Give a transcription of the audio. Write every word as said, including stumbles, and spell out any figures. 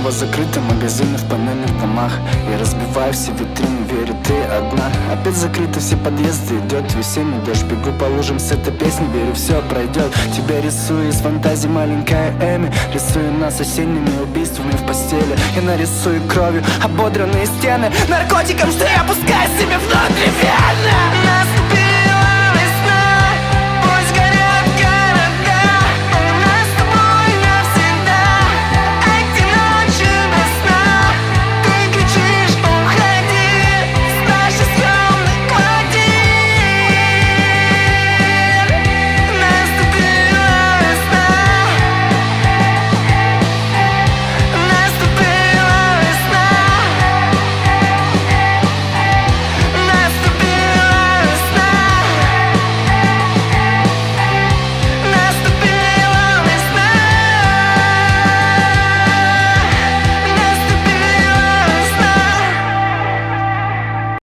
снова закрыты магазины в панельных домах. Я разбиваю все витрины, верю, ты одна. Опять закрыты все подъезды, идет весенний дождь. Бегу по лужам с этой песней, верю, все пройдет. Тебя рисую из фантазии маленькая Эми. Рисую нас осенними убийствами в постели. Я нарисую кровью ободренные стены, наркотиком, что я пускаю себе внутри вены.